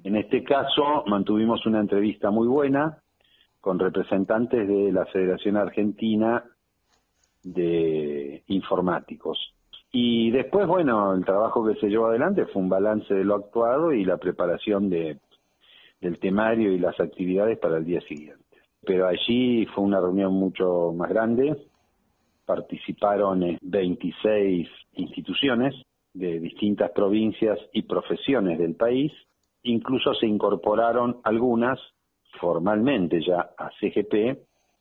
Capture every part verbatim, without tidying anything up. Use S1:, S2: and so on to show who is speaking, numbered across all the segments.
S1: En este caso mantuvimos una entrevista muy buena con representantes de la Federación Argentina de Informáticos. Y después, bueno, el trabajo que se llevó adelante fue un balance de lo actuado y la preparación de, del temario y las actividades para el día siguiente. Pero allí fue una reunión mucho más grande, participaron veintiséis instituciones de distintas provincias y profesiones del país, incluso se incorporaron algunas formalmente ya a C G P,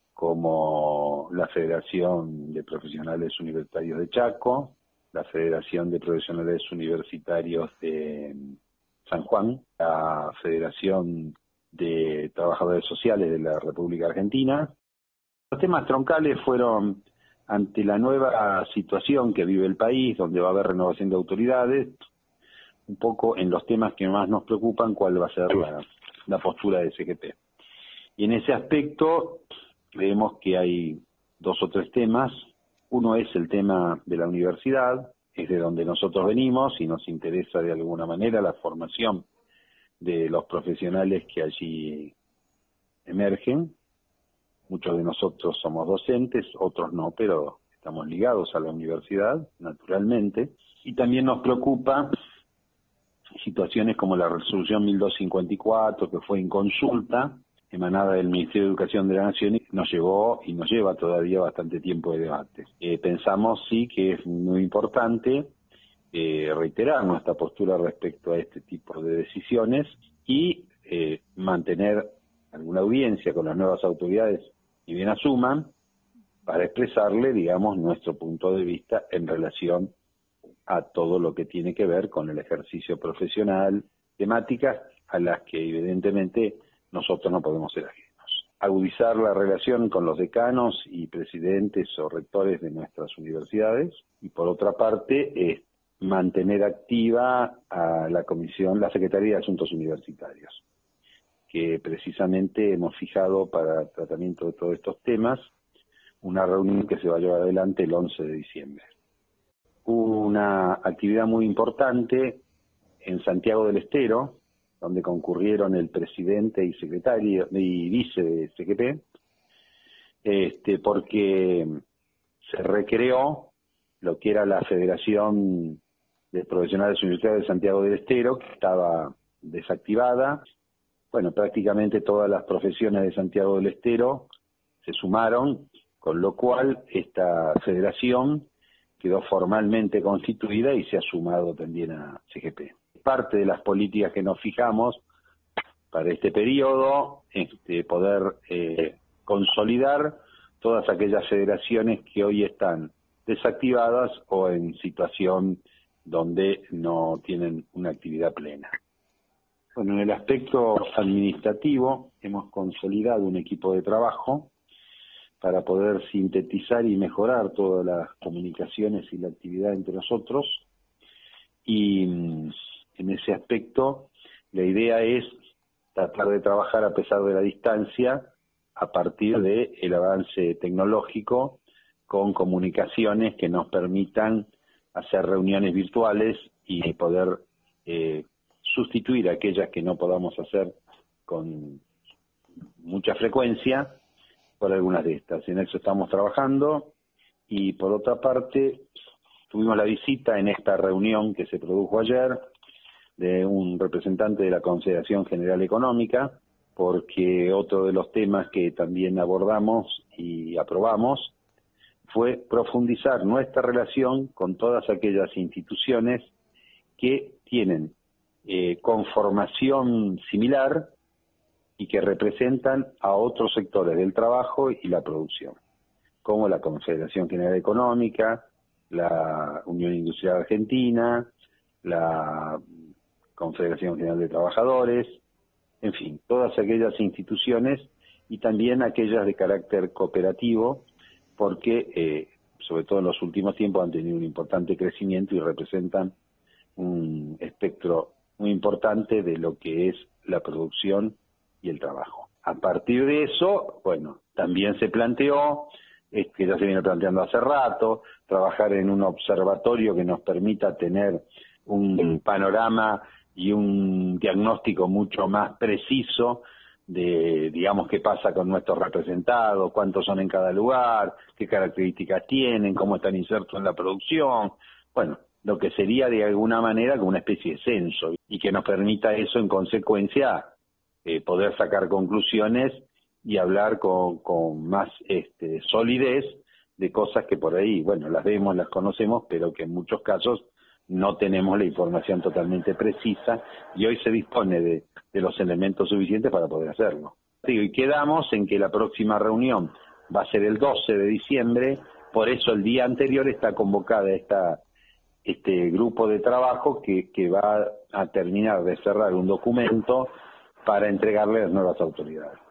S1: como la Federación de Profesionales Universitarios de Chaco, la Federación de Profesionales Universitarios de San Juan, la Federación de Trabajadores Sociales de la República Argentina. Los temas troncales fueron, ante la nueva situación que vive el país, donde va a haber renovación de autoridades, un poco en los temas que más nos preocupan, cuál va a ser la, la postura de C G P. Y en ese aspecto vemos que hay dos o tres temas. Uno es el tema de la universidad, es de donde nosotros venimos y nos interesa de alguna manera la formación de los profesionales que allí emergen. Muchos de nosotros somos docentes, otros no, pero estamos ligados a la universidad, naturalmente. Y también nos preocupa situaciones como la resolución mil doscientos cincuenta y cuatro, que fue en consulta, emanada del Ministerio de Educación de la Nación, y nos llevó y nos lleva todavía bastante tiempo de debate. Eh, pensamos sí que es muy importante eh, reiterar nuestra postura respecto a este tipo de decisiones y eh, mantener alguna audiencia con las nuevas autoridades y bien asuman para expresarle, digamos, nuestro punto de vista en relación a todo lo que tiene que ver con el ejercicio profesional, temáticas a las que evidentemente nosotros no podemos ser ajenos. Agudizar la relación con los decanos y presidentes o rectores de nuestras universidades y por otra parte es mantener activa a la comisión, la Secretaría de Asuntos Universitarios, que precisamente hemos fijado para el tratamiento de todos estos temas una reunión que se va a llevar adelante el once de diciembre. Hubo una actividad muy importante en Santiago del Estero, donde concurrieron el presidente y secretario y vice de C G P, este, porque se recreó lo que era la Federación de Profesionales Universitarios de Santiago del Estero, que estaba desactivada. Bueno, prácticamente todas las profesiones de Santiago del Estero se sumaron, con lo cual esta federación quedó formalmente constituida y se ha sumado también a C G P. Parte de las políticas que nos fijamos para este periodo, este, poder eh, consolidar todas aquellas federaciones que hoy están desactivadas o en situación donde no tienen una actividad plena. Bueno, en el aspecto administrativo hemos consolidado un equipo de trabajo para poder sintetizar y mejorar todas las comunicaciones y la actividad entre nosotros, y en ese aspecto la idea es tratar de trabajar a pesar de la distancia a partir del avance tecnológico con comunicaciones que nos permitan hacer reuniones virtuales y poder eh, sustituir aquellas que no podamos hacer con mucha frecuencia por algunas de estas. En eso estamos trabajando y por otra parte tuvimos la visita en esta reunión que se produjo ayer de un representante de la Confederación General Económica, porque otro de los temas que también abordamos y aprobamos fue profundizar nuestra relación con todas aquellas instituciones que tienen eh, conformación similar y que representan a otros sectores del trabajo y la producción, como la Confederación General Económica, la Unión Industrial Argentina, la Confederación General de Trabajadores, en fin, todas aquellas instituciones y también aquellas de carácter cooperativo, porque eh, sobre todo en los últimos tiempos han tenido un importante crecimiento y representan un espectro muy importante de lo que es la producción y el trabajo. A partir de eso, bueno, también se planteó, es que ya se viene planteando hace rato, trabajar en un observatorio que nos permita tener un panorama y un diagnóstico mucho más preciso de, digamos, qué pasa con nuestros representados, cuántos son en cada lugar, qué características tienen, cómo están insertos en la producción, bueno, lo que sería de alguna manera como una especie de censo, y que nos permita eso en consecuencia eh, poder sacar conclusiones y hablar con, con más este, solidez de cosas que por ahí, bueno, las vemos, las conocemos, pero que en muchos casos no tenemos la información totalmente precisa, y hoy se dispone de, de los elementos suficientes para poder hacerlo. Y quedamos en que la próxima reunión va a ser el doce de diciembre, por eso el día anterior está convocada esta este grupo de trabajo que, que va a terminar de cerrar un documento para entregarle a las nuevas autoridades.